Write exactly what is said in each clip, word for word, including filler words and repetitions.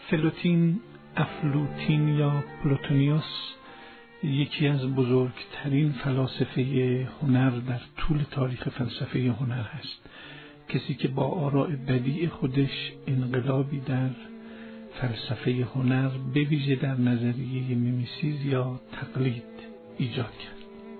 فلوتین افلوتین یا پلوتونیوس یکی از بزرگترین فلاسفه هنر در طول تاریخ فلسفه هنر است. کسی که با آراء بدیع خودش انقلابی در فلسفه هنر به ویژه در نظریه میمیسیز یا تقلید ایجاد کرد.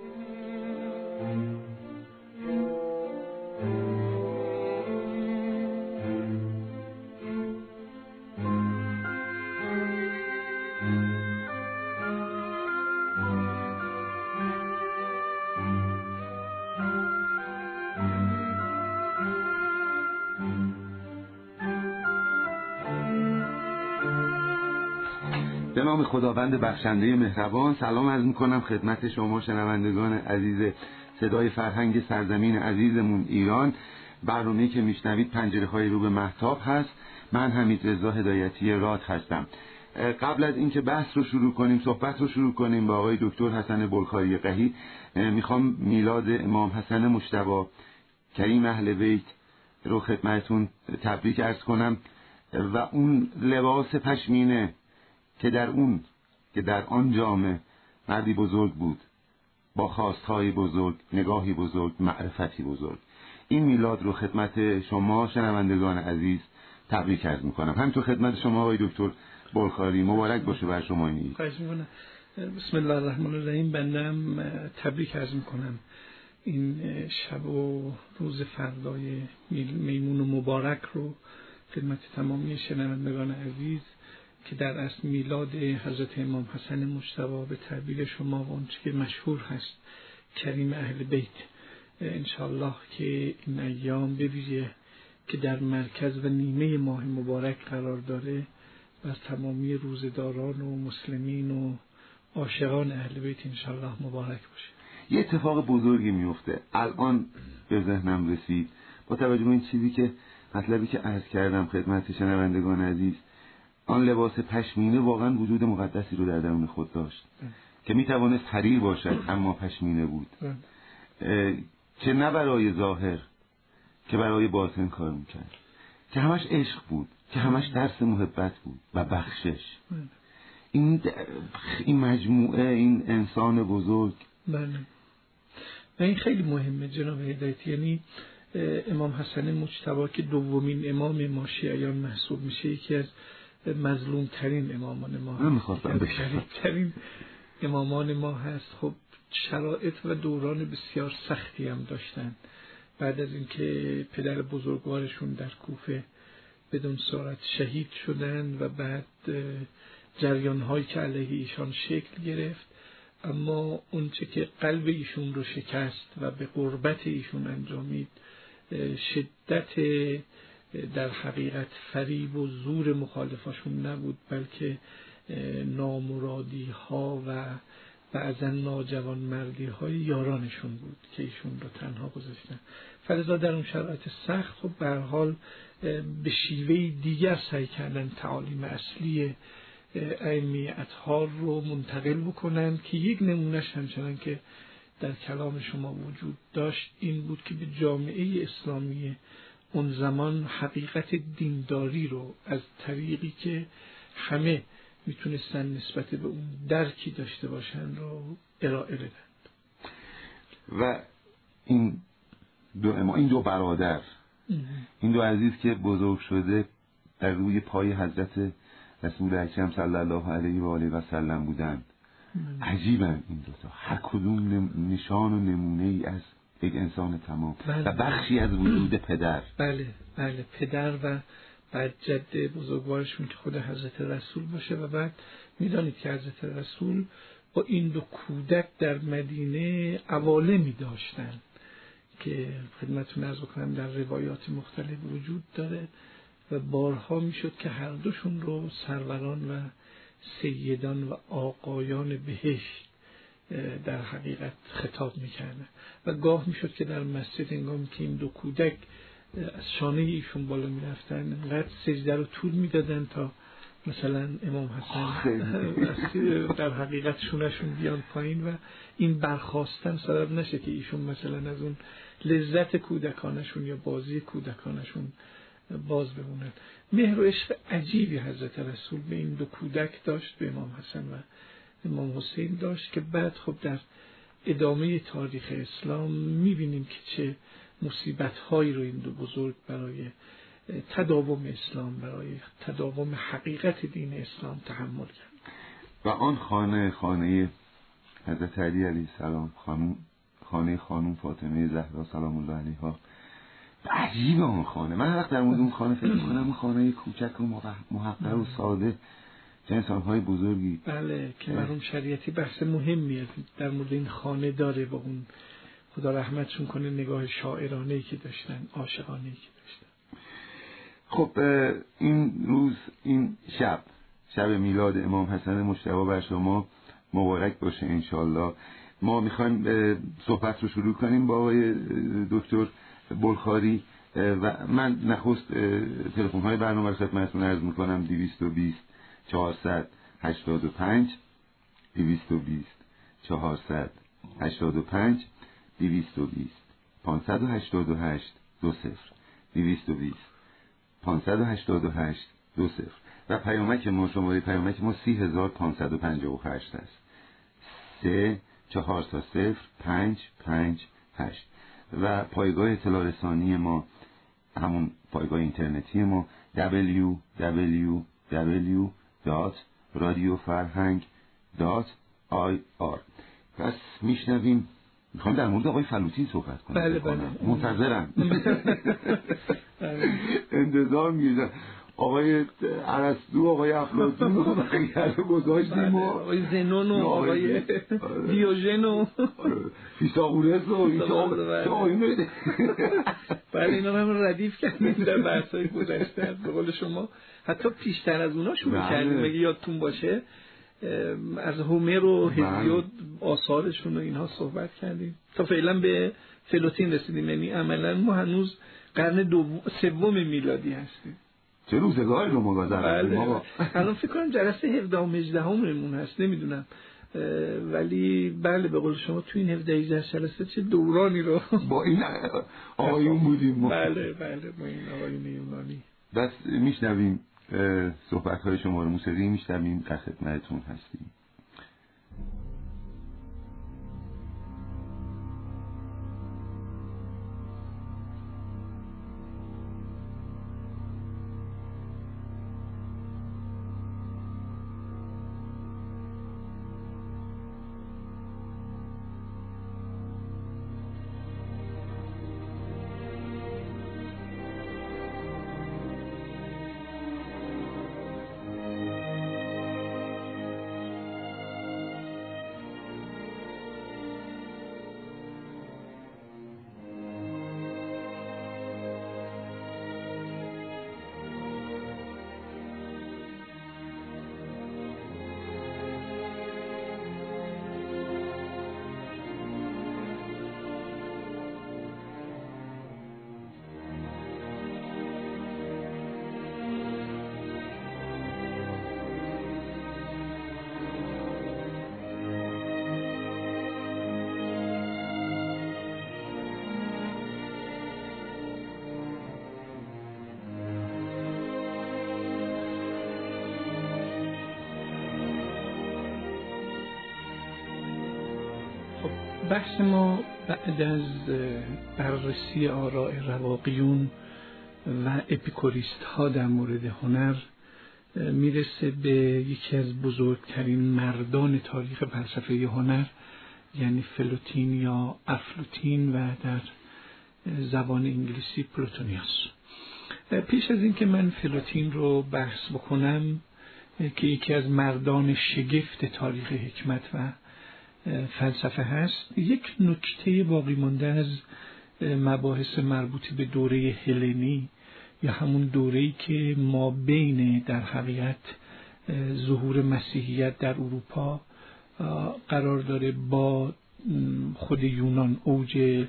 به نام خداوند بخشنده مهربان سلام عرض میکنم خدمت شما شنوندگان عزیز صدای فرهنگ سرزمین عزیزمون ایران. برنامه‌ای که میشنوید پنجره های رو به مهتاب هست. من حمیدرضا هدایتی راد هستم. قبل از اینکه بحث رو شروع کنیم، صحبت رو شروع کنیم با آقای دکتر حسن بلخاری قحی، میخوام میلاد امام حسن مجتبی کریم اهل بیت رو خدمتتون تبریک عرض کنم و اون لباس پشمینه که در اون که در آن جامعه مردی بزرگ بود با خواستهای بزرگ، نگاهی بزرگ، معرفتی بزرگ. این میلاد رو خدمت شما شنوندگان عزیز تبریک عرض میکنم. همینطور خدمت شما آقای دکتر بلخاری، مبارک باشه بر شما این. خواهش میکنم. بسم الله الرحمن الرحیم. بنده تبریک عرض میکنم این شب و روز فردای میمون و مبارک رو خدمت تمامی شنوندگان عزیز که در اصل میلاد حضرت امام حسن مجتبی به تعبیر شما و آنچه که مشهور هست کریم اهل بیت، انشاءالله که این ایام به ویژه که در مرکز و نیمه ماه مبارک قرار داره بر تمامی روزداران و مسلمین و عاشقان اهل بیت انشاءالله مبارک باشه. یه اتفاق بزرگی میفته الان به ذهنم رسید با توجه به این چیزی که مطلبی که عرض کردم خدمت شنوندگان عزیز. آن لباس پشمینه واقعا وجود مقدسی رو در درون خود داشت که میتوانست حریر باشد اما پشمینه بود، که نه برای ظاهر که برای باطن کار میکرد، که همش عشق بود، که همش درس محبت بود و بخشش. این این مجموعه، این انسان بزرگ. بله و این خیلی مهمه جناب هدایتی. یعنی امام حسن مجتبی که دومین امام ما شیعیان محسوب میشه، یکی از مظلوم ترین امامان ما هست، شریف ترین امامان ما هست. خب شرایط و دوران بسیار سختی هم داشتن بعد از اینکه پدر بزرگوارشون در کوفه بدون سرعت شهید شدن و بعد جریان هایی که علیه ایشان شکل گرفت، اما اونچه که قلب ایشون رو شکست و به غربت ایشون انجامید شدت در حقیقت فریب و زور مخالفاشون نبود، بلکه نامرادی ها و بعضا ناجوان مردی های یارانشون بود که ایشون رو تنها گذاشتن. فلذا در اون شرایط سخت خب به هر حال به شیوه دیگر سعی کردن تعالیم اصلی ائمه اطهار رو منتقل بکنن که یک نمونهش همچنان که در کلام شما وجود داشت این بود که به جامعه اسلامی اون زمان حقیقت دینداری رو از طریقی که همه میتونستن نسبت به اون درکی داشته باشن رو ارائه بدن. و این دو اما این دو برادر این دو عزیز که بزرگ شده در روی پای حضرت رسول اکرم صلی الله علیه و آله و سلم بودند. عجیبن این دو تا، هر کدوم نشان و نمونه ای از یک انسان تمام. بله. و بخشی از وجود پدر. بله بله پدر و بعد جد بزرگوارشون که خود حضرت رسول باشه. و بعد میدانید که حضرت رسول با این دو کودک در مدینه عوالمی داشتن که خدمتتون عرض کنم در روایات مختلف وجود داره و بارها میشد که هر دوشون رو سروران و سیدان و آقایان بهشت در حقیقت خطاب میکردن و گاه میشد که در مسجد هنگامی که این دو کودک از شانه ایشون بالا میرفتن انقدر سجده رو طول میدادن تا مثلا امام حسن در حقیقت شونشون بیان پایین و این برخاستن سبب نشه که ایشون مثلا از اون لذت کودکانشون یا بازی کودکانشون باز بمونن. مهر و عشق عجیبی حضرت رسول به این دو کودک داشت، به امام حسن و امام حسین داشت، که بعد خب در ادامه تاریخ اسلام میبینیم که چه مصیبت‌هایی رو این دو بزرگ برای تداوم اسلام، برای تداوم حقیقت دین اسلام تحمل کرد. و آن خانه خانه حضرت علی علیه السلام، خانم خانه خانم فاطمه زهرا سلام الله علیها، عجیبه اون خانه. من هر وقت در مورد اون خانه فکر می‌کنم اون خانه کوچک و محقر و ساده چه انسان‌های بزرگی. بله که مرحوم شریعتی بحث مهمی در مورد این خانه داره و اون خدا رحمتشون کنه نگاه شاعرانه‌ای که داشتن، عاشقانه‌ای که داشتن. خب این روز، این شب شب میلاد امام حسن مجتبی بر شما مبارک باشه انشالله. ما میخوایم صحبت رو شروع کنیم با آقای دکتر بلخاری و من نخست تلفن های برنامه رو خدمتتون عرض میکنم: دویست و بیست چهارصد هشتاد و پنج دویست و بیست چهارصد هشتاد و پنج دویست و بیست پانصد و هشتاد و هشت دو صفر دویست و بیست پانصد و هشتاد و هشت دو صفر و پیامک ما، شماره پیامک ما سی هزار پانصد و پنجاه و هشت است. سه چهار تا صفر پنج پنج هشت. و پایگاه اطلاع رسانی ما، همون پایگاه اینترنتی ما دبلیو دبلیو دبلیو دات رادیو فرهنگ دات آی آر. پس میشنویم. میخوام در مورد آقای فلوطی صحبت کنم. بله بله منتظرم. انتظار می‌کشم. آقای ارسطو، آقای افلاطون و بقیه رو گذاشتیم، آقای زنون و آقای دیوژن و فیثاغورس و آقایون. بله اینا هم ردیف کردیم در بحث‌های گذشته. به قول شما حتی پیشتر از اونا شروع کردیم. اگه یادتون باشه از هومر و هزیود آثارشون و اینها صحبت کردیم تا فعلا به فلوطین رسیدیم. یعنی عملا ما هنوز قرن دوم سوم میلادی هستیم. چه روزگاری رو ما گذروندیم. بله. الان فکر کنم جلسه هفدهم و هجدهممون هست، نمیدونم، ولی بله به قول شما تو این هفده هجده جلسه چه دورانی رو با این آقایون بودیم ما. بله بله با این آقایون یونانی. بس میشنویم صحبت‌های شما رو، موسیقی میشنویم، در خدمتتون هستیم. بحث ما بعد از بررسی آراء رواقیون و اپیکوریست ها در مورد هنر میرسه به یکی از بزرگترین مردان تاریخ فلسفه هنر، یعنی فلوطین یا افلاطین و در زبان انگلیسی پلوتونیوس. پیش از اینکه من فلوطین رو بحث بکنم که یکی از مردان شگفت تاریخ حکمت و فلسفه هست، یک نکته باقی مانده از مباحث مربوط به دوره هلنی یا همون دوره‌ای که ما بین در حقیقت ظهور مسیحیت در اروپا قرار داره با خود یونان، اوج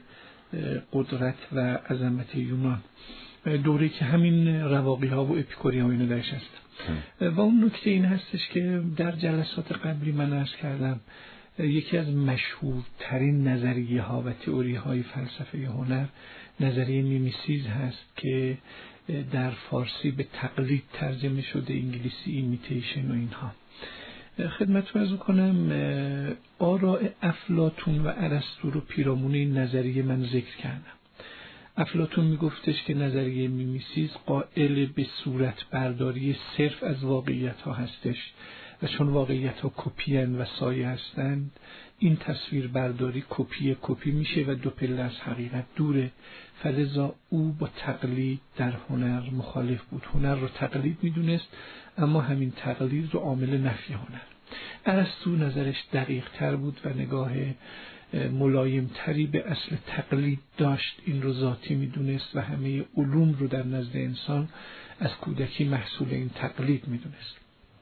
قدرت و عظمت یونان، دوره‌ای که همین رواقی ها و اپیکوری ها اینو درش هست. و اون نکته این هستش که در جلسات قبلی من عرض کردم یکی از مشهورترین نظریه ها و تئوری های فلسفه هنر نظریه میمیسیز هست که در فارسی به تقلید ترجمه شده، انگلیسی ایمیتیشن و اینها. خدمتتون عرض کنم آراء افلاطون و ارسطو رو پیرامون این نظریه من ذکر کردم. افلاطون میگفتش که نظریه میمیسیس قائل به صورت برداری صرف از واقعیت ها هستش و چون واقعیت ها کپی و سایه هستند، این تصویر برداری کپی کپی میشه و دو پله از حقیقت دوره. فلذا او با تقلید در هنر مخالف بود. هنر رو تقلید میدونست، اما همین تقلید رو عامل نفی هنر. ارسطو نظرش دقیق تر بود و نگاه ملایم تری به اصل تقلید داشت. این رو ذاتی میدونست و همه علوم رو در نزد انسان از کودکی محصول این تقلید میدونست.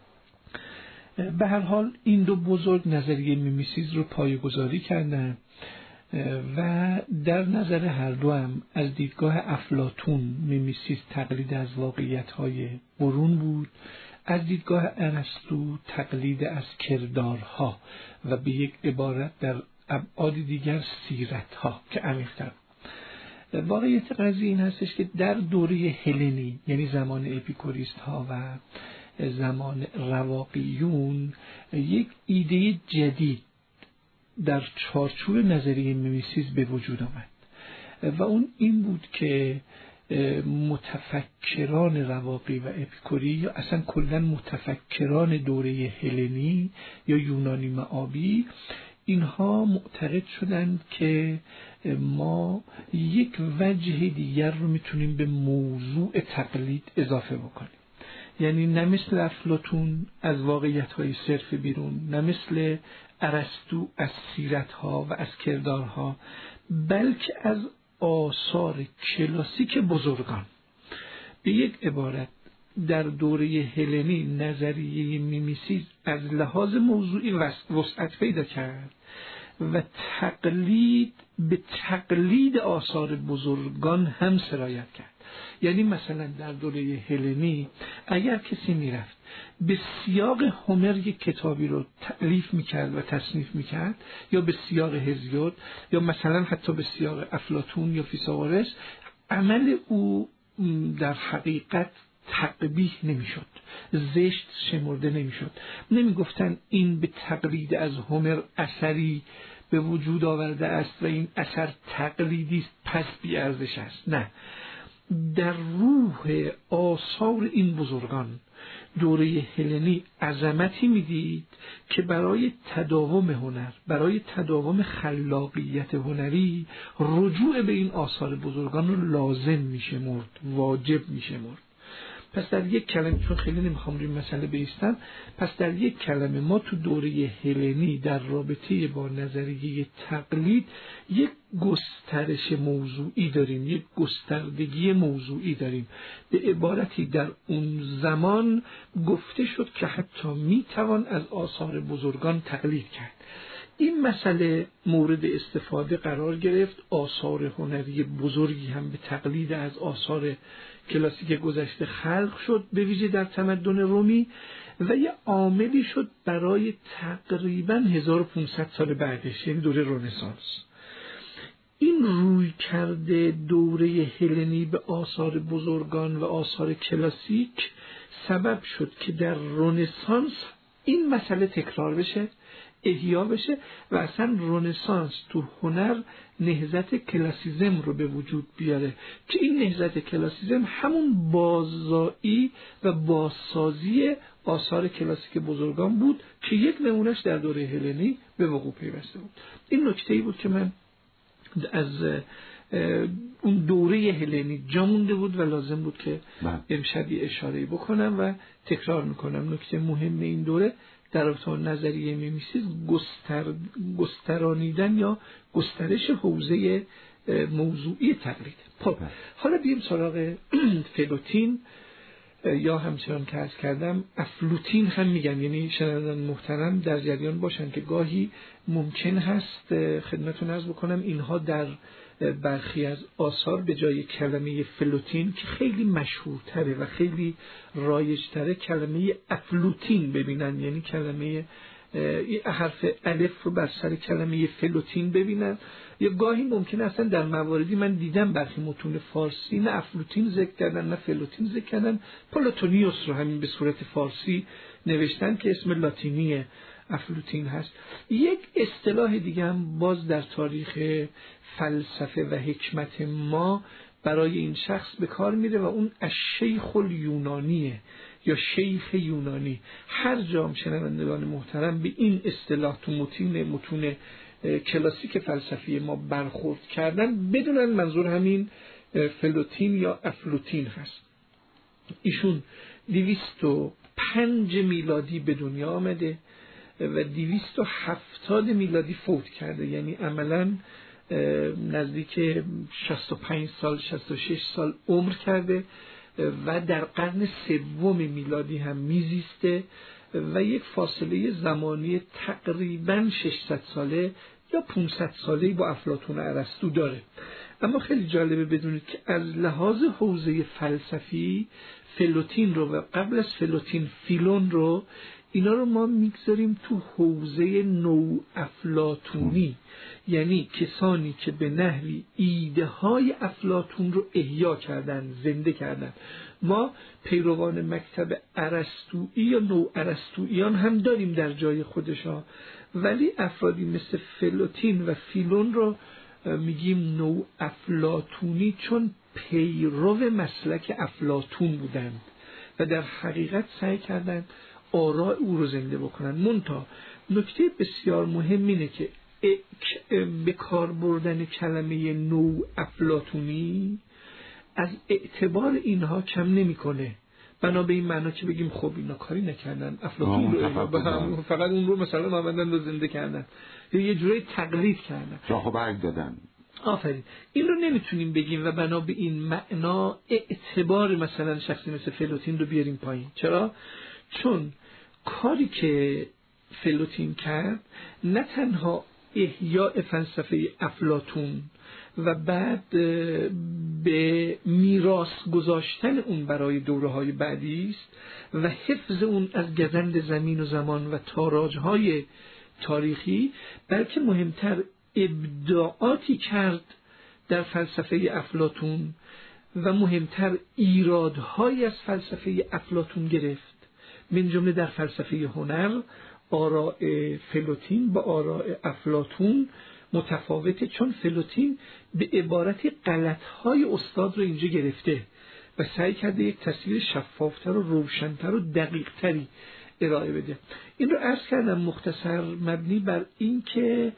به هر حال این دو بزرگ نظریه میمیسیس رو پایه‌گذاری کردن و در نظر هر دو هم از دیدگاه افلاطون میمیسیس تقلید از واقعیت‌های برون بود، از دیدگاه ارسطو تقلید از کردارها و به یک عبارت در ابعاد دیگر سیرت‌ها که عمیق‌تر. واقعیت قضیه این هستش که در دوره هلنی، یعنی زمان اپیکوریست ها و زمان رواقیون، یک ایده جدید در چارچوب نظریه میمیسیس به وجود آمد و اون این بود که متفکران رواقی و اپیکوری یا اصلا کلا متفکران دوره هلنی یا یونانی معابی، اینها معتقد شدند که ما یک وجه دیگر رو میتونیم به موضوع تقلید اضافه بکنیم. یعنی نه مثل افلاطون از واقعیت‌های صرف بیرون، نه مثل ارسطو از سیرت‌ها و از کردارها، بلکه از آثار کلاسیک بزرگان. به یک عبارت در دوره هلنی نظریه میمیسیس از لحاظ موضوعی وسعت پیدا کرد و تقلید به تقلید آثار بزرگان هم سرایت کرد. یعنی مثلا در دوره هلنی اگر کسی میرفت به سیاق هومر یک کتابی رو تألیف میکرد و تصنیف میکرد، یا به سیاق هزیود، یا مثلا حتی به سیاق افلاطون یا فیثاغورس، عمل او در حقیقت تقبیح نمیشد، زشت شمرده نمیشد. نمیگفتن این به تقلید از هومر اثری به وجود آورده است و این اثر تقلیدی است پس بی ارزش است. نه، در روح آثار این بزرگان دوره هلنی عظمتی میدید که برای تداوم هنر، برای تداوم خلاقیت هنری، رجوع به این آثار بزرگان رو لازم میشه مرد، واجب میشه مرد. پس در یک کلمه، چون خیلی نمیخوام روی مسئله بایستم، پس در یک کلمه ما تو دوره هلنی در رابطه با نظریه تقلید یک گسترش موضوعی داریم، یک گستردگی موضوعی داریم. به عبارتی در اون زمان گفته شد که حتی میتوان از آثار بزرگان تقلید کرد. این مسئله مورد استفاده قرار گرفت. آثار هنری بزرگی هم به تقلید از آثار کلاسیک گذشته خلق شد، به ویژه در تمدن رومی، و یه عاملی شد برای تقریبا هزار و پانصد سال بعدش، یعنی دوره رنسانس. این روی کرده دوره هلنی به آثار بزرگان و آثار کلاسیک سبب شد که در رنسانس این مسئله تکرار بشه، احیا بشه و اصلا رنسانس تو هنر نهضت کلاسیزم رو به وجود بیاره که این نهضت کلاسیزم همون باززایی و بازسازی آثار کلاسیک بزرگان بود که یک نمونهش در دوره هلنی به وقوع پیوسته بود. این نکته‌ای بود که من از اون دوره هلنی جا مونده بود و لازم بود که امشب اشاره بکنم و تکرار میکنم. نکته مهم این دوره در رابطه نظریه میمیسیس گستر... گسترانیدن یا گسترش حوزه موضوعی تقلید. خب حالا بیم سراغ فلوتین یا همچنان که عرض کردم افلوتین هم میگن. یعنی شنوندگان محترم در جریان باشن که گاهی ممکن هست خدمتتون عرض بکنم اینها در برخی از آثار به جای کلمه فلوتین که خیلی مشهورتره و خیلی رایجتره کلمه افلوتین ببینن، یعنی کلمه حرف الف رو بر سر کلمه فلوتین ببینن یا گاهی ممکنه اصلا در مواردی من دیدم برخی متون فارسی نه افلاطون ذکر کردن نه فلوتین ذکر کردن، پلاتونیوس رو همین به صورت فارسی نوشتن که اسم لاتینی افلاطون هست. یک اصطلاح دیگه هم باز در تاریخ فلسفه و حکمت ما برای این شخص به کار میره و اون الشیخ الیونانیه یا شیخ یونانی. هر جام شنوندگان محترم به این اصطلاح تو متون متون کلاسیک فلسفی ما برخورد کردن بدونن منظور همین فلوتین یا افلاطون هست. ایشون دویست و پنج میلادی به دنیا آمده و دویست و هفتاد میلادی فوت کرده، یعنی عملاً نزدیک شصت و پنج سال شصت و شش سال عمر کرده و در قرن سوم میلادی هم میزیسته و یک فاصله زمانی تقریباً ششصد ساله یا پانصد ساله‌ای با افلاطون و ارسطو داره. اما خیلی جالبه بدونید که از لحاظ حوزه فلسفی فلوتین رو و قبل از فلوتین فیلون رو، اینا رو ما میگذاریم تو حوزه نو افلاطونی، یعنی کسانی که به نحوی ایده های افلاطون رو احیا کردن، زنده کردن. ما پیروان مکتب ارسطویی یا نو ارسطوییان هم داریم در جای خودشا، ولی افرادی مثل فلوتین و فیلون رو میگیم نو افلاطونی چون پیرو مسلک افلاطون بودند و در حقیقت سعی کردند آراء او رو زنده بکنن. منتها نکته بسیار مهم اینه که به کار بردن کلمه نو افلاطونی از اعتبار اینها کم نمیکنه، بنا به این معنا که بگیم خب اینا کاری نکردن، افلاطون رو فقط اون رو مثلا آمدن رو زنده کردن یا یه جوری تقلید کردن، شاخ برگ دادن. آفرین. این رو نمیتونیم بگیم و بنا به این معنا اعتبار مثلا شخصی مثل فلوتین رو بیاریم پایین. چرا؟ چون کاری که فلوتین کرد نه تنها احیاء فلسفه افلاطون و بعد به میراث گذاشتن اون برای دوره‌های بعدی است و حفظ اون از گزند زمین و زمان و تاراج‌های تاریخی، بلکه مهمتر ابداعاتی کرد در فلسفه افلاطون و مهمتر ایرادهای از فلسفه افلاطون گرفت. من جمله در فلسفه هنر آراء فلوتین با آراء افلاطون متفاوته، چون فلوتین به عبارتی غلطهای استاد رو اینجا گرفته و سعی کرده یک تصویر شفافتر و روشنتر و دقیقتری ارائه بده. این رو عرض کردم مختصر مبنی بر این که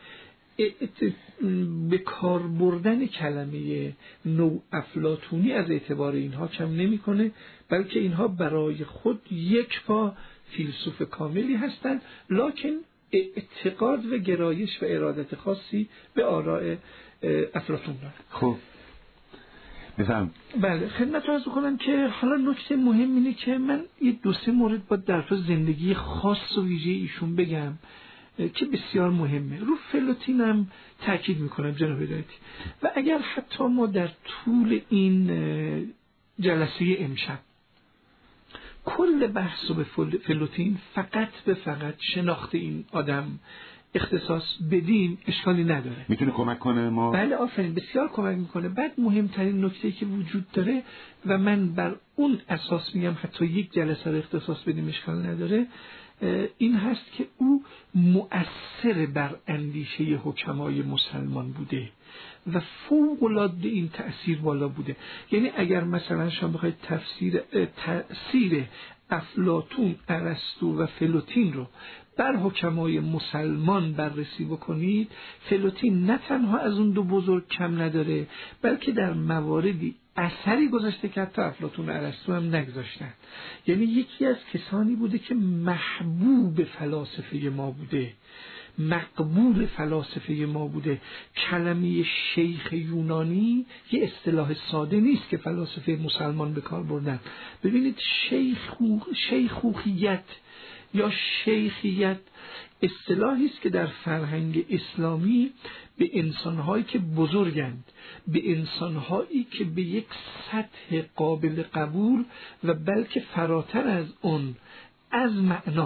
به کار بردن کلمه نو افلاطونی از اعتبار اینها کم نمیکنه، بلکه اینها برای خود یک پا فیلسوف کاملی هستند، لکن اعتقاد و گرایش و ارادت خاصی به آراء افلاطون دارند. خب بفهم. بله خدمت عرض کنم که حالا نکته مهم اینه که من یه دو سه مورد با در تو زندگی خاص و ویژه ایشون بگم که بسیار مهمه. رو فلوتین هم تاکید میکنم جناب هدایتی، و اگر حتی ما در طول این جلسه امشب کل بحث رو به فلوتین فقط به فقط شناخت این آدم اختصاص بدیم اشکالی نداره، میتونه کمک کنه ما. بله آفرین، بسیار کمک میکنه. بعد مهمترین نکته که وجود داره و من بر اون اساس میگم حتی یک جلسه رو اختصاص بدیم اشکال نداره، این هست که او مؤثر بر اندیشه حکمای مسلمان بوده و فوق العاده این تأثیر بالا بوده. یعنی اگر مثلا شما بخواید تفسیر تأثیر افلاطون، ارسطو و فلوتین رو بر حکمای مسلمان بررسی بکنید، فلوتین نه تنها از اون دو بزرگ کم نداره، بلکه در مواردی اثری گذاشته که حتی افلاطون و ارسطو هم نگذاشتن. یعنی یکی از کسانی بوده که محبوب فلاسفه ما بوده، مقبول فلاسفه ما بوده. کلمه شیخ یونانی یه اصطلاح ساده نیست که فلاسفه مسلمان به کار بردن. ببینید شیخو شیخوخیت یا شیخیت اصطلاحی است که در فرهنگ اسلامی به انسان‌هایی که بزرگند، به انسان‌هایی که به یک سطح قابل قبول و بلکه فراتر از اون از معنا،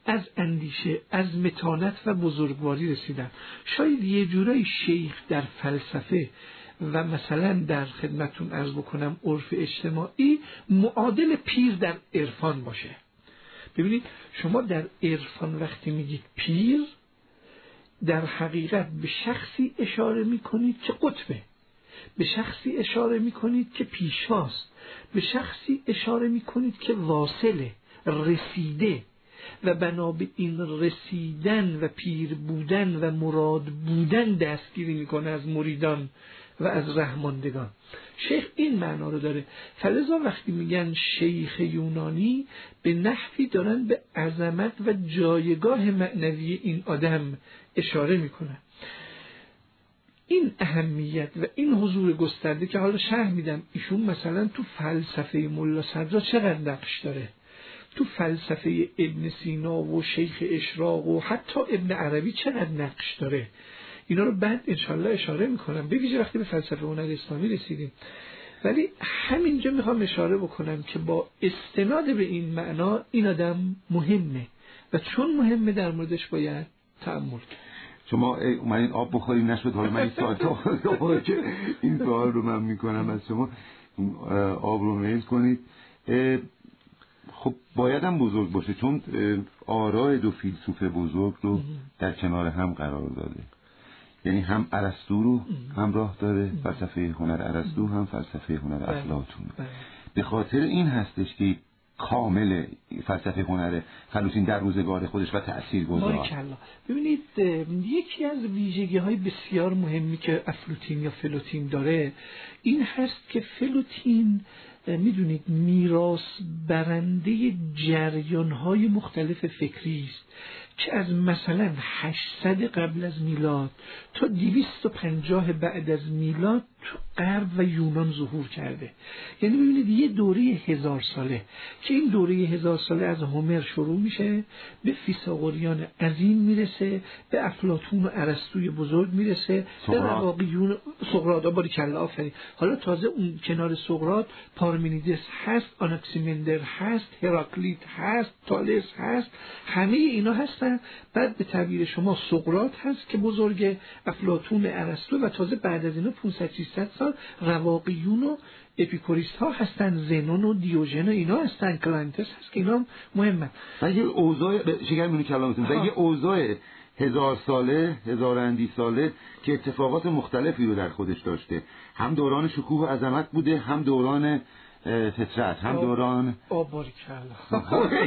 از اندیشه، از متانت و بزرگواری رسیدن. شاید یه جورای شیخ در فلسفه و مثلا در خدمتون عرض بکنم عرف اجتماعی معادل پیر در عرفان باشه. ببینید شما در عرفان وقتی میگید پیر، در حقیقت به شخصی اشاره میکنید که قطبه، به شخصی اشاره میکنید که پیشواست، به شخصی اشاره میکنید که واصله، رسیده، و بنا به این رسیدن و پیر بودن و مراد بودن دستگیری میکنه از مریدان و از رهماندگان. شیخ این معنا رو داره. فلذا وقتی میگن شیخ یونانی به نحوی دارن به عظمت و جایگاه معنوی این آدم اشاره میکنن. این اهمیت و این حضور گسترده که حالا شرح میدم، ایشون مثلا تو فلسفه ملا صدرا چقدر نقش داره، تو فلسفه ابن سینا و شیخ اشراق و حتی ابن عربی چقدر نقش داره، اینا رو بعد انشالله اشاره میکنم، به ویژه وقتی به فلسفه هنر اسلامی رسیدیم. ولی همینجا میخوام اشاره بکنم که با استناد به این معنا این آدم مهمه و چون مهمه در موردش باید تأمل کنیم. شما اومدین آب بخوریم نشد، حالا من این سوال تا که این سوال رو من میکنم از شما، آب رو میل کنید. خب باید هم بزرگ باشه، چون آراء دو فیلسوف بزرگ رو در کنار هم قرار داده. یعنی هم ارسطو رو همراه داره، فلسفه هنر ارسطو، هم فلسفه هنر افلاطون. به خاطر این هستش که کامل فلسفه هنر فلوتین در روزگار خودش و تاثیرگذار. ماشاءالله. ببینید یکی از ویژگی‌های بسیار مهمی که افلاطین یا فلوتین داره این هست که فلوتین میدونید میراث برنده جریان‌های مختلف فکری است که از مثلا هشتصد قبل از میلاد تا دویست و پنجاه بعد از میلاد تو غرب و یونان ظهور کرده. یعنی ببینید یه دوره هزار ساله که این دوره هزار ساله از هومر شروع میشه، به فیثاغوریان عظیم میرسه، به افلاطون و ارسطوی بزرگ میرسه، به رواقیون سقراط. باریکلا آفرین. حالا تازه اون کنار سقراط پارمنیدس هست، آناکسیمندر هست، هراکلیت هست، تالس هست، همه اینا هستن. بعد به تعبیر شما سقراط هست که بزرگ، افلاطون، ارسطو، و تازه بعد از اینا پانصد ششصد سال رواقیون و اپیکوریست ها هستن، زنون و دیوژن و اینا هستن، کلانتس هست که اینا مهمه. و یه اوضاع شکرمینو کلامتون و یه اوضاع هزار ساله، هزار اندی ساله که اتفاقات مختلفی رو در خودش داشته. هم دوران شکوه و عظمت بوده، هم دوران فطرت، هم دوران آباریکلا.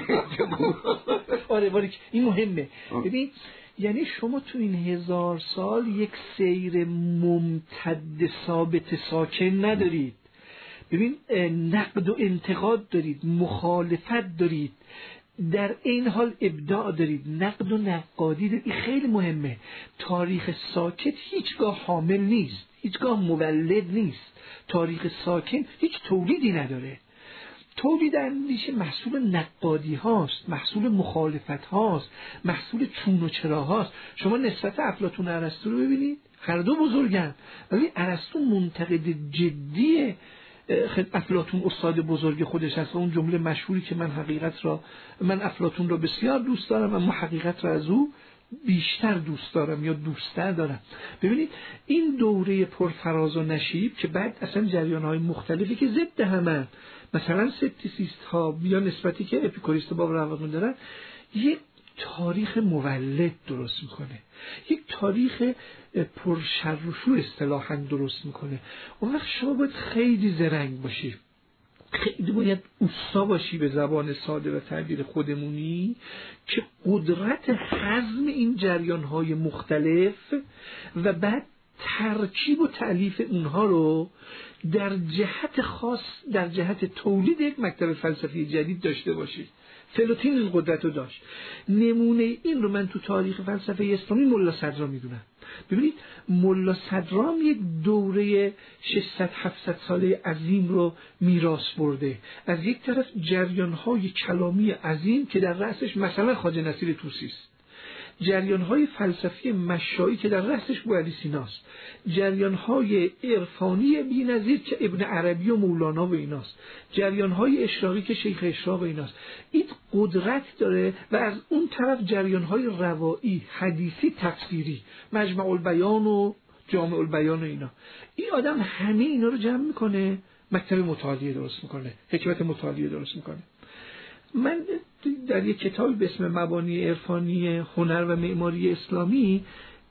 آره باریک، این مهمه. ببین یعنی شما تو این هزار سال یک سیر ممتد ثابت ساکن ندارید. ببین نقد و انتقاد دارید، مخالفت دارید، در این حال ابداع دارید، نقد و نقادی دارید. این خیلی مهمه. تاریخ ساکت هیچگاه حامل نیست، هیچگاه مولد نیست. تاریخ ساکن هیچ تولیدی نداره. تولید اندیشه محصول نقادی هاست، محصول مخالفت هاست، محصول چون و چرا هاست. شما نسبت افلاطون و ارسطو رو ببینید، هر دو بزرگن، ولی ارسطو منتقد جدی افلاطون استاد بزرگ خودش هست و اون جمله مشهوری که من حقیقت را من افلاطون را بسیار دوست دارم اما حقیقت را از او بیشتر دوست دارم یا دوست‌تر دارم. ببینید این دوره پرفراز و نشیب که بعد اصلا جریان‌های مختلفی که ضد همن، مثلا سپتیسیست ها یا نسبتی که اپیکوریست با رواقیون دارن، یک تاریخ مولد درست میکنه، یک تاریخ پرشر و شور اصطلاحاً درست میکنه. اون وقت شما باید خیلی زرنگ باشی، خیلی باید اوستا باشی به زبان ساده و تعبیر خودمونی که قدرت هضم این جریان‌های مختلف و بعد ترکیب و تألیف اونها رو در جهت خاص، در جهت تولید یک مکتب فلسفی جدید داشته باشید. فلوتین این قدرت رو داشت. نمونه این رو من تو تاریخ فلسفه اسلامی ملا صدرا میدونم. ببینید ملا صدرا یک دوره ششصد هفتصد ساله عظیم رو میراث برده. از یک طرف جریان‌های کلامی عظیم که در رأسش مثلا خواجه نصیر طوسی است، جریان‌های فلسفی مشایی که در رأسش بوعلی سیناست، جریان‌های عرفانی بی‌نظیر که ابن عربی و مولانا و ایناست، جریان‌های اشراقی که شیخ اشراق و ایناست. این قدرت داره. و از اون طرف جریان‌های روایی، حدیثی، تفسیری، مجمع البیان و جامع البیان و اینا. این آدم همه اینا رو جمع میکنه، مکتب مطالعه درست میکنه، حکمت مطالعه درست میکنه. من در یک کتاب به اسم مبانی عرفانی هنر و معماری اسلامی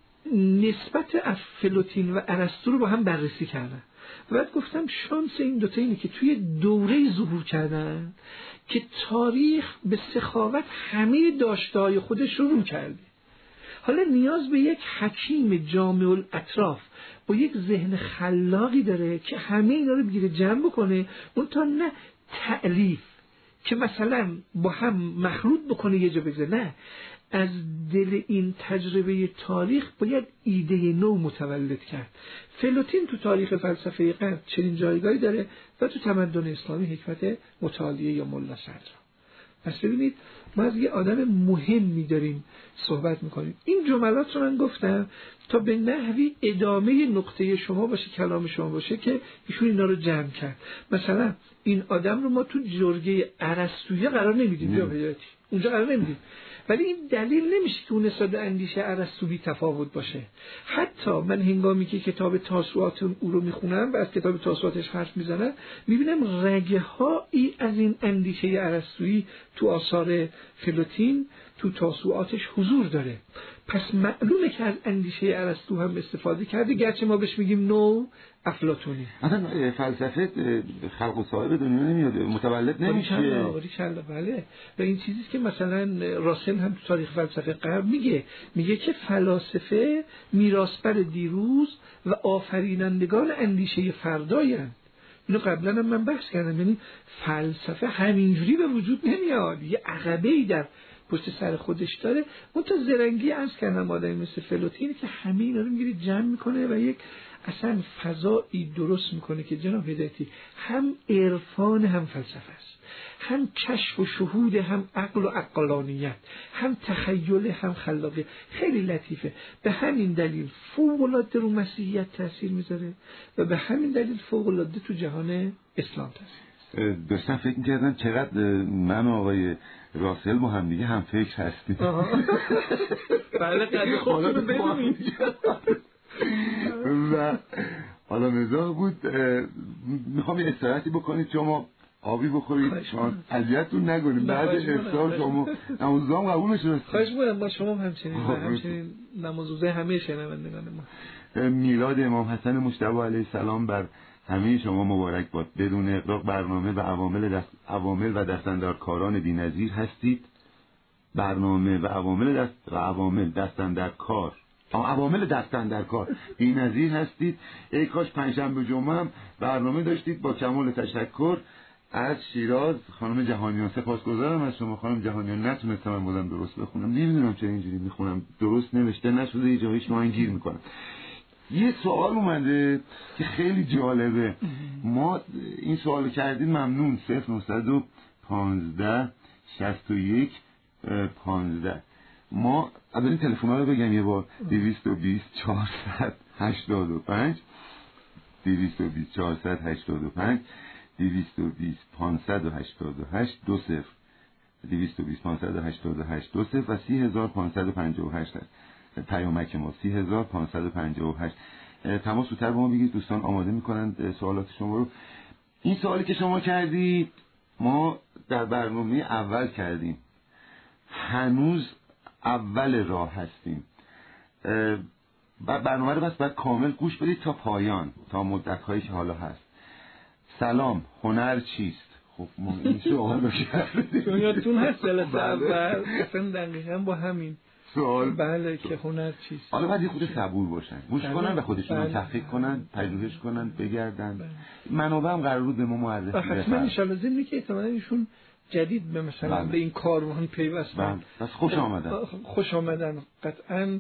نسبت افلاطین و ارسطو رو با هم بررسی کردم و بعد گفتم شانس این دوتا اینه که توی دوره ظهور کردن که تاریخ به سخاوت همه داشته‌های خودش رو رو کرده. حالا نیاز به یک حکیم جامع الاطراف با یک ذهن خلاقی داره که همه اینا رو بگیره جمع بکنه، اون تا نه تألیف که مثلا با هم مخلوط بکنه یه جا بگذاره، نه، از دل این تجربه تاریخ باید ایده نو متولد کرد. افلاطین تو تاریخ فلسفه غرب چنین جایگاهی داره و تو تمدن اسلامی حکمت مطالعه یا ملا صدرا. پس ببینید ما از یه آدم مهمی داریم صحبت میکنیم. این جملات رو من گفتم تا به نحوی ادامه نقطه شما باشه، کلام شما باشه که ایشون اینا رو جمع کرد. مثلا این آدم رو ما تو جرگه ارسطویی قرار نمیدیم، یا حیاتی اونجا قرار نمیدیم، ولی این دلیل نمیشه که اون نسبت به اندیشه ارسطویی تفاوت باشه. حتی من هنگامی که کتاب تاسوعات او رو میخونم و از کتاب تاسوعاتش حرف میزنم، میبینم رگه هایی از این اندیشه ارسطویی تو آثار افلاطین تو تاسوعاتش حضور داره. پس معلومه که از اندیشه ارسطو هم استفاده کرده، گرچه ما بهش میگیم نو افلاطونی. اصلا فلسفه خلق و صاحب دنیا نمیاد، متولد نمیشه. باریکلا، بله. و این چیزیست که مثلا راسل هم تو تاریخ فلسفه غرب میگه میگه که فلاسفه میراثبر دیروز و آفرینندگان اندیشه فردایند. اینو قبلا هم من بحث کردم، یعنی فلسفه همینجوری به وجود نمیاد، یه عقبه‌ای در پشت سر خودش داره. اون تا زرنگی عرض کردم آدمی مثل افلاطین که همه اینا رو میگیره جمع میکنه و یک اصلا فضایی درست میکنه که جناب هدایتی هم عرفان هم فلسفه است، هم کشف و شهود، هم عقل و عقلانیت، هم تخیل، هم خلاقیت. خیلی لطیفه. به همین دلیل فوق‌العاده رو مسیحیت تاثیر میذاره و به همین دلیل فوق‌العاده تو جهان اسلام تاثیر. داشتم فکر می‌کردم چقدر من و آقای راسل با هم دیگه هم فکر هستیم. بله، قد خودتون رو بدونید. و حالا مزاح بود. میخوام یه استراحتی بکنید، شما آبی بخورید، شما اذیتتون نکنید. بعد افطار شما نمازام قبول شد. خواهش می‌کنم. با شما همچنین همچنین نمازوزه همه شنوندگان ما. میلاد امام حسن مجتبی علیه السلام بر همه شما مبارک باد. بدون اغراق برنامه و عوامل دست عوامل و دستاندرکاران بی‌نظیر هستید. برنامه و عوامل دست و عوامل دستاندرکار عوامل دستاندرکار بی‌نظیر هستید. ای کاش پنجشنبه جمعه هم برنامه داشتید. با کمال تشکر از شیراز خانم جهانیان. سپاسگزارم از شما خانم جهانیان. نتونستم من بودم درست بخونم، نمیدونم چرا اینجوری میخونم، درست نوشته نشده، یه جایی شما گیر میکنم. یه سوال اومده که خیلی جالبه. ما این سوال کردیم. ممنون. صفر نهصد و پانزده شصت و یک پانزده. ما اولین تلفن‌ها رو بگم یه بار. دویست و بیست چهارصد هشتاد و پنج دویست و بیست چهارصد هشتاد و پنج دویست و بیست پانصد و هشتاد و هشت دو صفر دویست و بیست پانصد و هشتاد و هشت دو صفر و سی هزار پانصد و پنجاه و هشت هست پیامک ما. سی هزار پانصد و پنجاه و هشت. تماس زودتر با ما بگید. دوستان آماده میکنند سوالات شما رو. این سوالی که شما کردید ما در برنامه اول کردیم، هنوز اول راه هستیم. برنامه رو بس باید کامل گوش بدید تا پایان، تا مدت هایی که حالا هست. سلام، هنر چیست؟ خب ما این سوال رو کردیم. چون یادتون هست جلسه اول اصلا دقیقا با همین سوال بله که هنر چیست. حالا باید یه خود صبور باشن، گوش کنن و خودشون هم تحقیق کنن، پژوهش کنن، بگردن. منابع هم قرار بود به ما معرفی بشه. حتما ان شاء الله ضمن که احتمالاً ایشون جدید به مثلا بله. به این کاروان پیوستن. بس خوش آمدن. خوش آمدن قطعاً.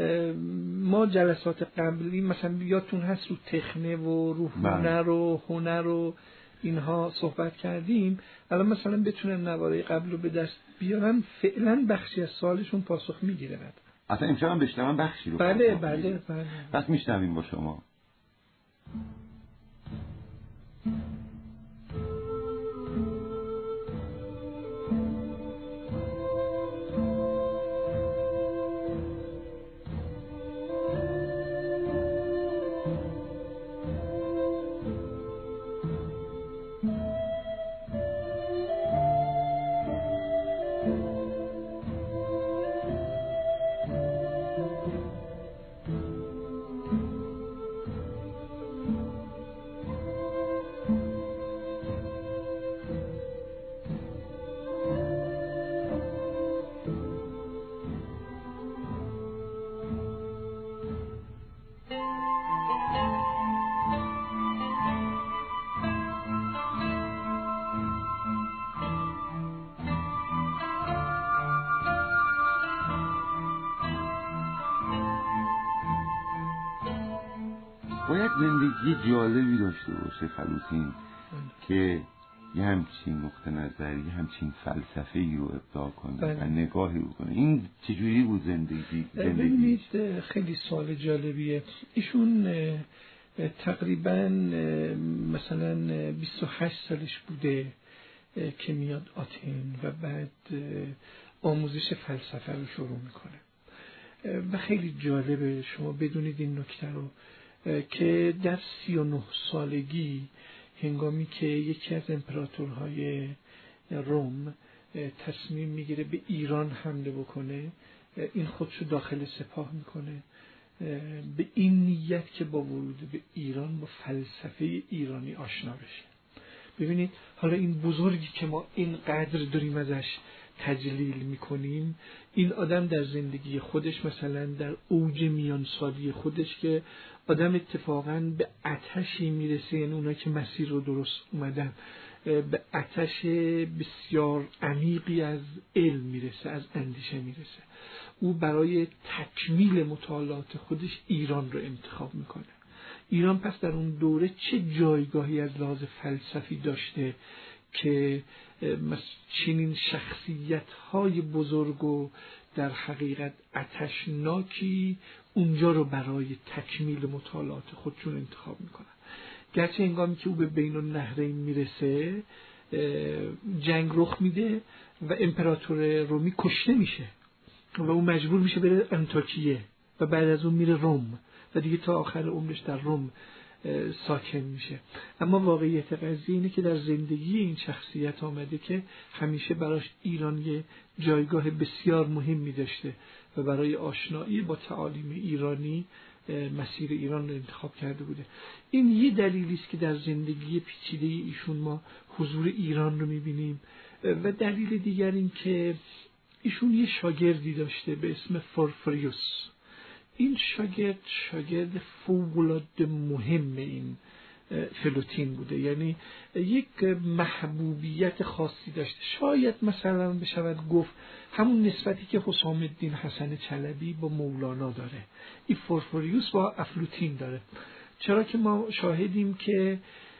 ما جلسات قبلی مثلا یادتون هست رو تخنه و رو هنر و هنر و اینها صحبت کردیم. الان مثلا بتونن نوارای قبل رو به دست بیارن، فعلا بخشی از سوالشون پاسخ میگیره. اصلا امشب هم بشنوم بخشی رو. بله بله بله. پس میشنویم با شما. باید زندگی جالبی داشته باشه فلوتین که یه همچین نقطه نظری، یه همچین فلسفه‌ای رو ابداع کنه و نگاهی بکنه. این چجوری بود زندگی؟ ببینید خیلی سوال جالبیه. ایشون تقریبا مثلا بیست و هشت سالش بوده که میاد آتن و بعد آموزش فلسفه رو شروع میکنه و خیلی جالبه شما بدونید این نکته رو که در سی و نه سالگی هنگامی که یکی از امپراتورهای روم تصمیم میگیره به ایران حمله بکنه، این خودشو داخل سپاه میکنه به این نیت که با ورود به ایران با فلسفه ایرانی آشنا بشه. ببینید حالا این بزرگی که ما اینقدر داریم ازش تجلیل میکنیم، این آدم در زندگی خودش مثلا در اوج میان سالی خودش که آدم اتفاقاً به آتشی میرسه، یعنی اونا که مسیر رو درست اومدن به آتش بسیار عمیقی از علم میرسه، از اندیشه میرسه. او برای تکمیل مطالعات خودش ایران رو انتخاب میکنه. ایران پس در اون دوره چه جایگاهی از لحاظ فلسفی داشته که چنین شخصیت‌های بزرگ و در حقیقت آتشناکی اونجا رو برای تکمیل مطالعات خودشون انتخاب میکنن. گرچه هنگامی که او به بین النهرین میرسه جنگ رخ میده و امپراتور رومی کشته میشه و او مجبور میشه بره انطاکیه و بعد از اون میره روم و دیگه تا آخر عمرش در روم ساکن میشه. اما واقعیت قضیه اینه که در زندگی این شخصیت آمده که همیشه براش ایران یه جایگاه بسیار مهمی داشته و برای آشنایی با تعالیم ایرانی مسیر ایران رو انتخاب کرده بوده. این یه دلیلی است که در زندگی پیچیده ایشون ما حضور ایران رو میبینیم و دلیل دیگر این که ایشون یه شاگردی داشته به اسم فورفریوس. این شاگرد شاگرد فوق‌العاده مهم این فلوتین بوده، یعنی یک محبوبیت خاصی داشته. شاید مثلا بشود گفت همون نسبتی که حسام الدین حسن چلبی با مولانا داره، این فورفریوس با افلاطون داره. چرا که ما شاهدیم که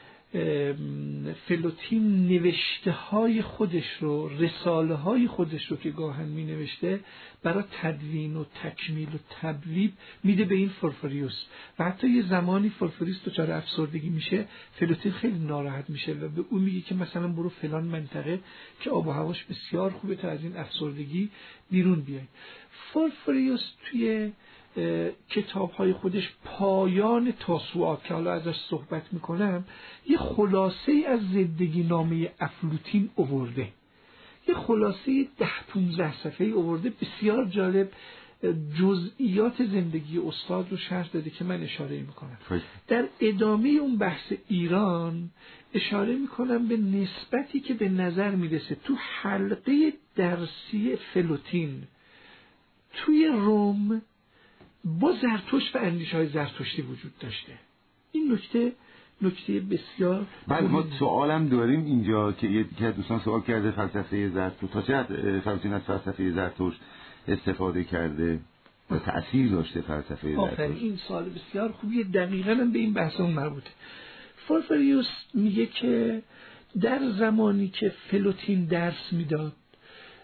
فلوتین نوشته های خودش رو، رساله های خودش رو که گاهن می نوشته برای تدوین و تکمیل و تبلیب میده به این فورفریوس و حتی یه زمانی فورفریوس دچار افسردگی میشه، فلوتین خیلی ناراحت میشه و به اون میگه که مثلا برو فلان منطقه که آب و هواش بسیار خوبه تا از این افسردگی بیرون بیای. فورفریوس توی کتاب‌های خودش پایان تاسوعات که حالا ازش صحبت میکنم یه خلاصه از زندگی نامه افلاطون آورده، یه خلاصه ده پونزده صفحه‌ای آورده، بسیار جالب جزئیات زندگی استاد رو شرح داده که من اشاره میکنم. در ادامه اون بحث ایران اشاره میکنم به نسبتی که به نظر میرسه تو حلقه درسی فلوتین توی روم با زرتشت و اندیشه های زرتشتی وجود داشته. این نکته نکته بسیار بعد ما سوالم داریم اینجا که یکی از دوستان سوال کرده فلسفه زرتشت تا چه حد فلسفه از فلسفه زرتشت استفاده کرده و تأثیر داشته فلسفه زرتشت؟ این سوال بسیار خوبیه، دقیقاً هم به این بحثمون مربوطه. فورفریوس میگه که در زمانی که فلوتین درس میداد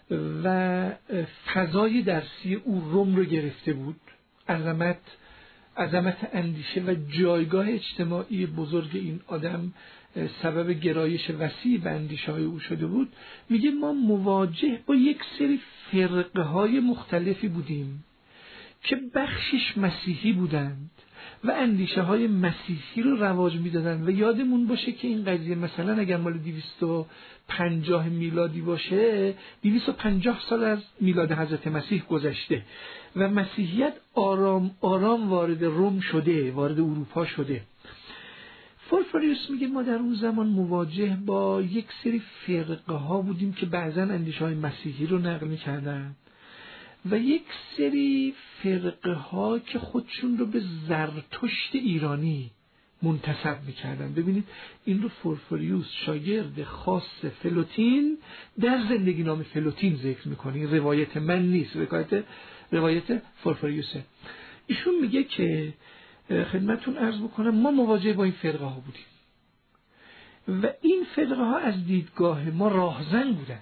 و فضای درسی او روم رو گرفته بود. عظمت عظمت اندیشه و جایگاه اجتماعی بزرگ این آدم سبب گرایش وسیع به اندیشه های او شده بود. میگه ما مواجه با یک سری فرقه های مختلفی بودیم که بخشش مسیحی بودند و اندیشه های مسیحی رو رواج میدادن. و یادمون باشه که این قضیه مثلا اگر مال دویست و پنجاه میلادی باشه، دویست و پنجاه سال از میلاد حضرت مسیح گذشته و مسیحیت آرام آرام وارد روم شده، وارد اروپا شده. فورفوریوس میگه ما در اون زمان مواجه با یک سری فرقه ها بودیم که بعضا اندیشه های مسیحی رو نقل میکردن و یک سری فرقه ها که خودشون رو به زرتشت ایرانی منتسب میکردن. ببینید این رو فورفوریوس شاگرد خاص فلوتین در زندگی نامه فلوتین ذکر میکنه. این روایت من نیست، روایت روایت فورفوریوسه. ایشون میگه که خدمتون عرض بکنم ما مواجه با این فرقه ها بودیم و این فرقه ها از دیدگاه ما راهزن بودن.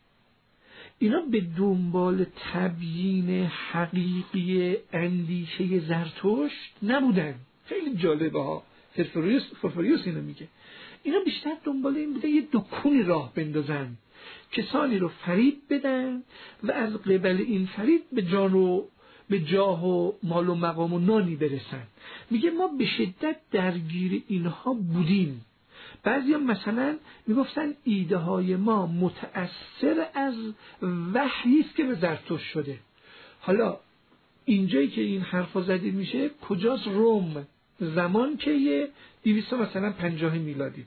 اینا به دنبال تبیین حقیقی اندیشه زرتشت نبودن. خیلی جالبه ها. فورفوریوس فورفوریوس اینو میگه. اینا بیشتر دنبال این بوده یه دکونی راه بندازن، کسانی رو فریب بدن و از قبل این فریب به جان و به جاه و مال و مقام و نانی برسن. میگه ما به شدت درگیر اینها بودیم. بعضی هم مثلا میگفتن ایده های ما متأثر از وحیی است که به زرتشت شده. حالا اینجایی که این حرفا زده میشه کجاست؟ روم، زمان که یه دویست مثلا پنجاه میلادی.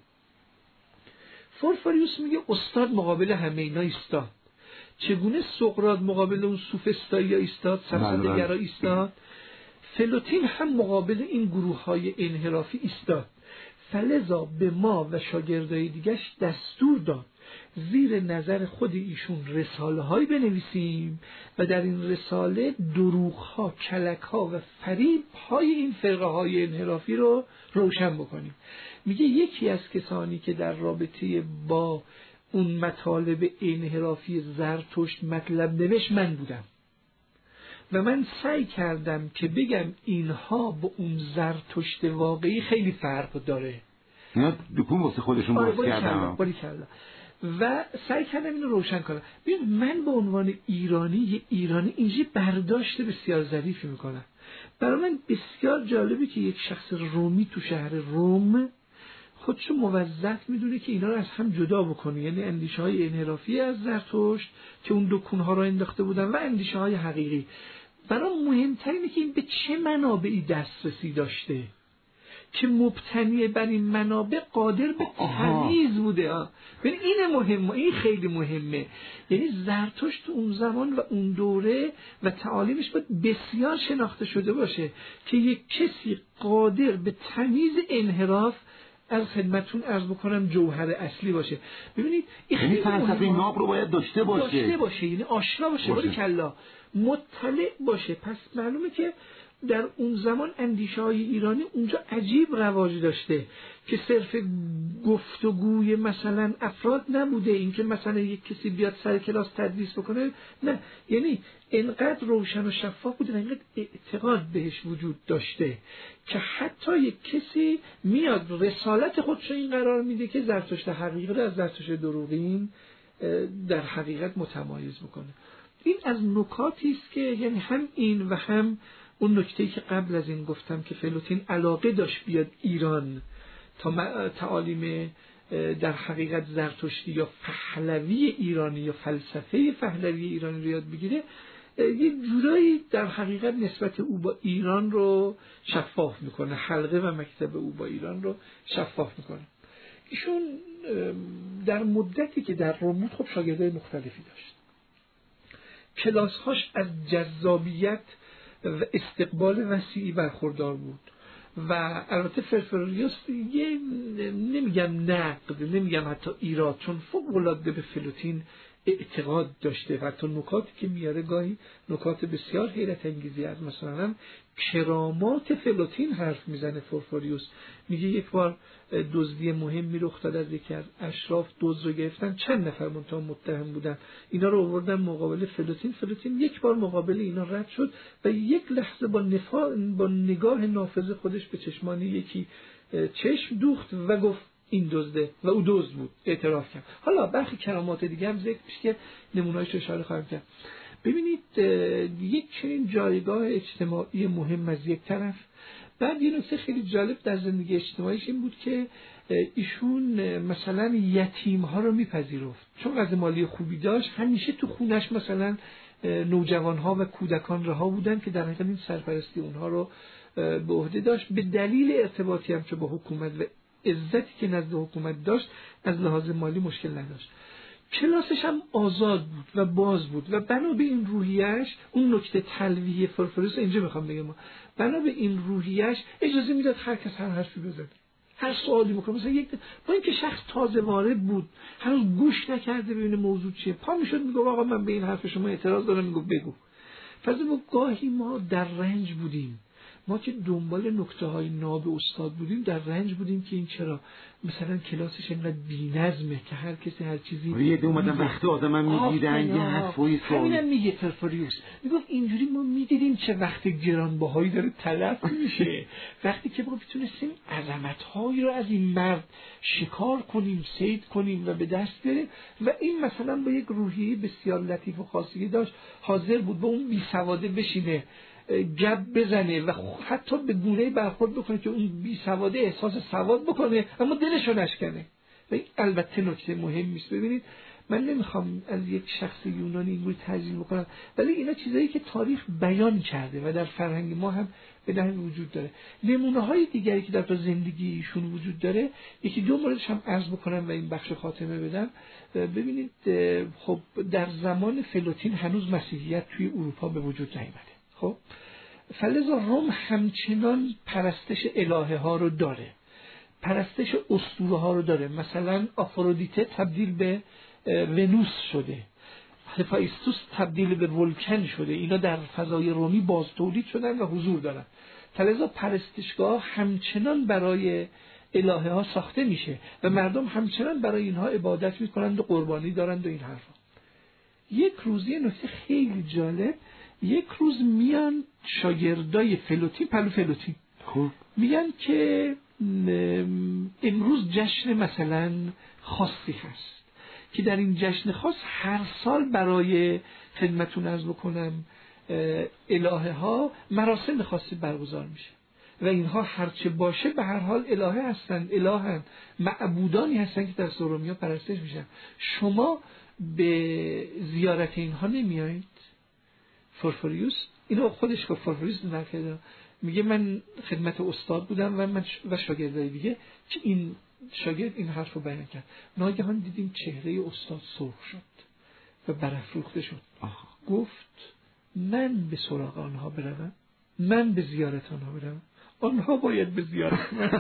فورفوریوس میگه استاد مقابل همه اینا ایستاد. چگونه سقراط مقابل اون سوفسطایی ایستاد، سرسندگرا ایستاد، فلوتین هم مقابل این گروه های انحرافی ایستاد. فلذا به ما و شاگردای دیگش دستور داد زیر نظر خود ایشون رساله هایی بنویسیم و در این رساله دروغ ها، کلک ها و فریب های این فرقه های انحرافی رو روشن بکنیم. میگه یکی از کسانی که در رابطه با اون مطالب انحرافی زرتشت مطلب نوشت من بودم و من سعی کردم که بگم اینها با اون زرتشت واقعی خیلی فرق داره. اینا دکون واسه خودشون باز کردم و سعی کردم اینو روشن کنم. ببین من به عنوان ایرانی، یه ایرانی اینجی برداشت بسیار ظریفی میکنم. برای من بسیار جالبه که یک شخص رومی تو شهر روم خودشو موظف میدونه که اینا رو از هم جدا بکنه، یعنی اندیشه های انحرافی از زرتشت که اون دکون ها رو انداخته بودن و اندیشه های حقیقی. برای مهمتر اینه که این به چه منابعی دسترسی داشته که مبتنی بر این منابع قادر به تمییز بوده. ببین این مهمه، این خیلی مهمه. یعنی زرتشت اون زمان و اون دوره و تعالیمش باید بسیار شناخته شده باشه که یک کسی قادر به تمییز انحراف از خدمتون عرض بکنم جوهر اصلی باشه. ببینید این فلسفه ناب رو باید داشته باشه داشته باشه یعنی آشنا باشه، باشه. کلا مطلع باشه. پس معلومه که در اون زمان اندیشه های ایرانی اونجا عجیب رواج داشته که صرف گفتگوی مثلا افراد نبوده، این که مثلا یک کسی بیاد سر کلاس تدریس بکنه، نه، یعنی انقدر روشن و شفاف بوده، انقدر اعتقاد بهش وجود داشته که حتی یک کسی میاد رسالت خودش این قرار میده که زرتشت حقیقی رو از زرتشت دروغین در حقیقت متمایز بکنه. این از نکاتی است که یعنی هم این و هم اون نکته‌ای که قبل از این گفتم که فلوتین علاقه داشت بیاد ایران تا تعالیم در حقیقت زرتشتی یا پهلوی ایرانی یا فلسفه پهلوی ایرانی رو یاد بگیره، یه جورایی در حقیقت نسبت او با ایران رو شفاف میکنه، حلقه و مکتب او با ایران رو شفاف میکنه. ایشون در مدتی که در روم بود خب شاگردای مختلفی داشت. کلاس‌هاش از جذابیت و استقبال وسیعی برخوردار بود و البته فورفوریوس یه نمیگم نقد، نمیگم حتی ایراد، چون فوق‌العاده به فلوتین اعتقاد داشته و حتی نکاتی که میاره گاهی نکات بسیار حیرت انگیزی از مثلا کرامات فلوتین حرف میزنه فورفوریوس. میگه یک بار دزدی مهمی رخ داد، از یکی از اشراف دزد رو گرفتن، چند نفر منتها متهم بودن، اینا رو آوردن مقابل فلوتین. فلوتین یک بار مقابل اینا رد شد و یک لحظه با نفا... با نگاه نافذ خودش به چشمان یکی چشم دوخت و گفت این دزده و او دزد بود، اعتراف کرد. حالا برخی کرامات دیگه هم ذکر میشه که نمونه‌اش رو اشاره خواهم کرد. ببینید یک چنین جایگاه اجتماعی مهم از یک طرف، بعد یه نکته خیلی جالب در زندگی اجتماعیش این بود که ایشون مثلا یتیم ها رو میپذیرفت، چون قدر مالی خوبی داشت همیشه تو خونش مثلا نوجوان ها و کودکان رها بودن که در حقیقت این سرپرستی اونها رو به عهده داشت. به دلیل ارتباطی هم که با حکومت و عزتی که نزد حکومت داشت از لحاظ مالی مشکل نداشت. کلاسش هم آزاد بود و باز بود و بنا به این روحیه‌اش، اون نکته تلویح فورفوریوس اینجا میخوام بگم، بنا به این روحیه‌اش اجازه میداد هر کس هر حرفی بزنه، هر سوالی بکنه. مثلا یک با اینکه شخص تازه وارد بود، هنوز گوش نکرده ببینه موضوع چیه، پا میشد میگه آقا من به این حرف شما اعتراض دارم، میگه بگو. فضل ما گاهی ما در رنج بودیم، ما که دنبال نکته های ناب استاد بودیم در رنج بودیم که این چرا مثلا کلاسش اینقدر بی‌نظمه که هر کسی هر چیزی یه دو اومدن وقت آدم میگیدن یه حرفوی سوال. همینم میگه فورفوریوس، میگفت اینجوری ما میدیدیم چه وقت گرانبهایی داره تلف میشه، وقتی که ما بتونستیم عظمت‌هایی رو از این مرد شکار کنیم، صید کنیم و به دست بیاریم. و این مثلا با یک روحیه بسیار لطیف و خاصی داشت، حاضر بود با اون بی‌سواده بشینه گپ بزنه و حتی به گونه‌ای برخورد بکنه که اون بی سواده احساس سواد بکنه اما دلشو نشکنه. و این البته نکته مهمی است. ببینید من نمیخوام از یک شخص یونانی اینگوی تعظیم بکنم، ولی اینا چیزایی که تاریخ بیان کرده و در فرهنگ ما هم به نحوی وجود داره. نمونه های دیگری که در تو زندگی ایشون وجود داره، یکی دو موردش هم عرض بکنم و این بخش خاتمه بدم. ببینید خب در زمان فلوتین هنوز مسیحیت توی اروپا به وجود نیامده. خب فلذا روم همچنان پرستش الهه ها رو داره، پرستش اسطوره ها رو داره. مثلا آفرودیته تبدیل به ونوس شده، هفایستوس تبدیل به ولکن شده، اینا در فضای رومی باز تولید شدن و حضور دارن. فلذا پرستشگاه همچنان برای الهه ها ساخته میشه و مردم همچنان برای اینها عبادت میکنند و قربانی دارند و این حرفا. یک روزی نکته خیلی جالب، یک روز میان شاگردای فلوتین، پلو فلوتین خوب میگن که امروز جشن مثلا خاصی هست که در این جشن خاص هر سال برای خدمتون عرض بکنم الهه ها مراسم خاصی برگزار میشه و اینها هرچه باشه به هر حال الهه هستن، الهن معبودانی هستن که در سورومیا پرستش میشن. شما به زیارت اینها نمیایید؟ فورفوریوس اینو خودش که فورفوریوس نکرده، میگه من خدمت استاد بودم و من و شاگردای دیگه که این شاگرد این حرف رو بیان کرد، ناگهان دیدیم چهره استاد سرخ شد و برافروخته شد. آه. گفت من به سراغ آنها بروم، من به زیارت آنها بروم، آنها باید به زیارت من.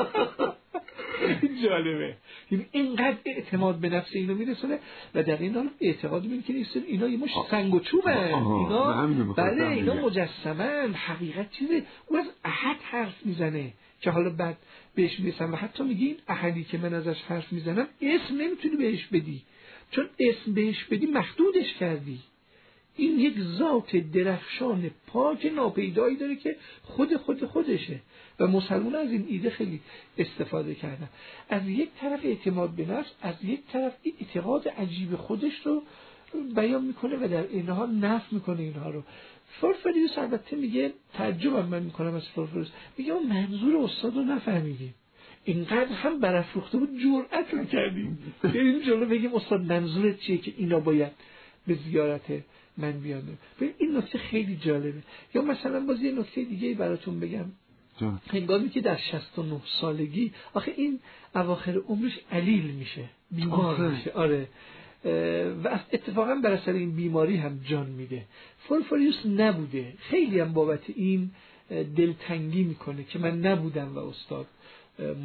این جالبه، این اینقدر اعتماد به نفس اینو میرسونه و در این حال اعتقاد میکنه که نیست اینا یه مش سنگ و چوبن، اینا بله اینا مجسمن، حقیقت چیزه. او از احد حرف میزنه که حالا بعد بهش میرسن و حتی میگه این احدی که من ازش حرف میزنم اسم نمیتونی بهش بدی، چون اسم بهش بدی محدودش کردی. این یک ذات درخشان پاک ناپیدایی داره که خود خود خودشه و مسلمان از این ایده خیلی استفاده کردن. از یک طرف اعتماد به نفس، از یک طرف اعتقاد عجیب خودش رو بیان میکنه و در این حال نفی میکنه اینها رو. فورفوریوس البته میگه، تعجبم من میکنم از فورفوریوس، میگه ما منظور استاد رو نفهمیدیم، اینقدر هم برافروخته بود جرأت میکردیم بریم جلو بگیم استاد منظورت چیه که اینا باید به زیارت من بیان. این نکته خیلی جالبه. یا مثلا باز یه نکته دیگه براتون بگم، هنگامی که در شصت و نه سالگی، آخه این اواخر عمرش علیل میشه، بیمار میشه، آره، و اتفاقا بر اثر این بیماری هم جان میده. فورفوریوس نبوده، خیلی هم بابت این دلتنگی میکنه که من نبودم و استاد مرد.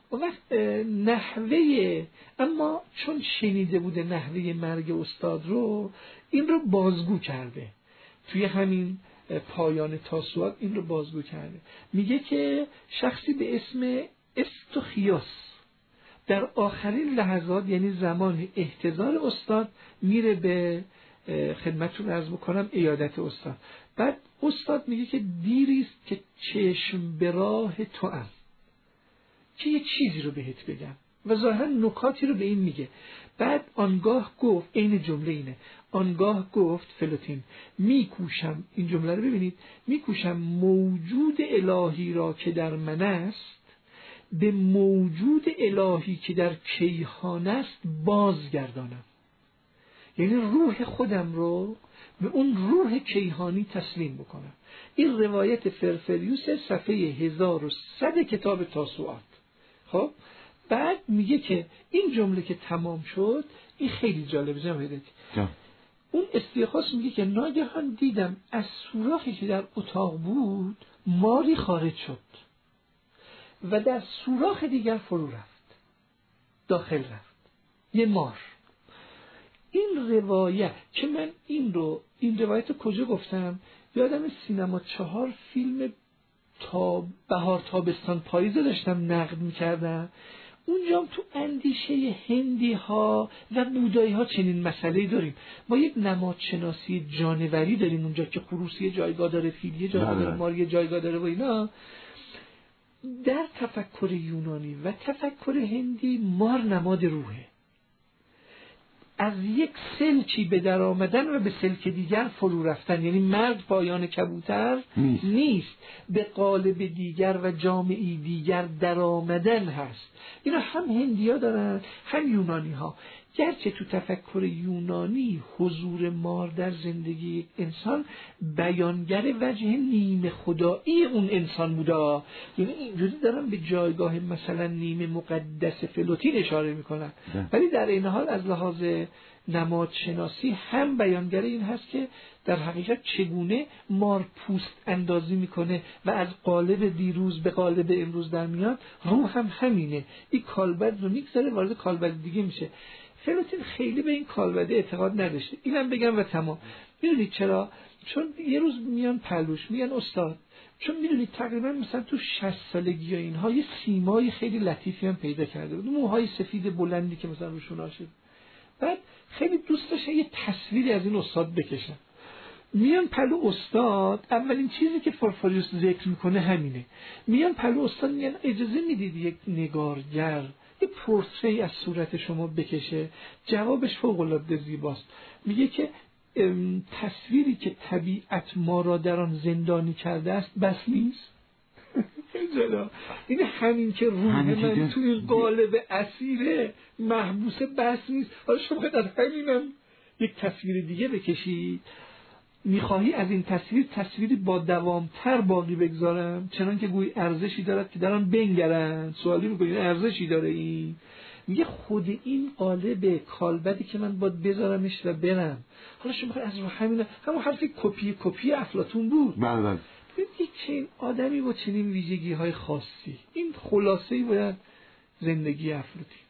و وقت نحوه، اما چون شنیده بوده نحوه مرگ استاد رو، این رو بازگو کرده توی همین پایان تاسوعات، این رو بازگو کرده. میگه که شخصی به اسم استوخیوس در آخرین لحظات، یعنی زمان احتضار استاد، میره به خدمتتون عرض بکنم عیادت استاد. بعد استاد میگه که دیریست که چشم به راه تو ام، که یه چیزی رو بهت بگم، و ظاهرا نکاتی رو به این میگه. بعد آنگاه گفت، این جمله اینه، آنگاه گفت فلوتین میکوشم، این جمله رو ببینید، میکوشم موجود الهی را که در من است به موجود الهی که در کیهان است بازگردانم. یعنی روح خودم رو به اون روح کیهانی تسلیم بکنم. این روایت فرفریوس صفحه هزار و صد کتاب تاسوعات. خب بعد میگه که این جمله که تمام شد، این خیلی جالبه جناب هدایتی. اون استیخاس میگه که ناگهان دیدم از سوراخی که در اتاق بود ماری خارج شد و در سوراخ دیگر فرو رفت، داخل رفت یه مار. این روایت که من این رو این روایت رو کجا گفتم؟ یادم سینما چهار فیلم تا بهار تابستان پاییز داشتم نقد میکردم، اونجا تو اندیشه هندی ها و بودایی ها چنین مسئله داریم. ما یک نمادشناسی جانوری داریم اونجا که خروسی جایگاه داره، فیلی جایگاه داره، ماری جایگاه داره و اینا. در تفکر یونانی و تفکر هندی مار نماد روحه. از یک سلکی به در آمدن و به سلک دیگر فرو رفتن، یعنی مرد پایان کبوتر نیست, نیست. به قالب دیگر و جامعی دیگر در آمدن هست. اینا هم هندی ها دارن هم یونانی ها. گرچه تو تفکر یونانی حضور مار در زندگی انسان بیانگر وجه نیمه خدایی اون انسان بوده، یعنی اینجوری دارن به جایگاه مثلا نیمه مقدس فلوتین اشاره میکنن، ولی در این حال از لحاظ نمادشناسی هم بیانگر این هست که در حقیقت چگونه مار پوست اندازی میکنه و از قالب دیروز به قالب امروز در میاد. روح هم همینه، این کالبد رو میگذاره وارد کالبد دیگه میشه. فلوتین خیلی به این کالبده اعتقاد نداشته. اینم بگم و تمام. میدونید چرا؟ چون یه روز میان پلوش میگن استاد، چون میدونید تقریبا مثلا تو شصت سالگی یا اینها یه سیمای خیلی لطیفی هم پیدا کرده بود، موهای سفید بلندی که مثلا روشون آشد. بعد خیلی دوست داشتن یه تصویری از این استاد بکشن. میان پلو استاد، اولین چیزی که فرفریوس ذکر میکنه همینه. میان پلو استاد میگن اجازه میدید یک نگارگر یه پورتری از صورت شما بکشه؟ جوابش فوق العاده زیباست. میگه که تصویری که طبیعت ما را در آن زندانی کرده است بس نیست. جلا این همین که روح من توی قالب اسیر محبوس بس نیست. حالا شما خواهید از همینم یک تصویر دیگه بکشید. میخواهی از این تصویر تصویری با دوامتر باقی بگذارم، چنان که گویی ارزشی دارد که دارن بنگرن. سوالی میکنین ارزشی داره این؟ میگه خود این قالب کالبدی که من باید بذارمش و برم. حالا شما از رو همین همون حرفی کپی کپی افلاطون بود. بله بله. یک چنین آدمی با چنین ویژگی های خاصی، این خلاصه‌ای باید زندگی افلاطون.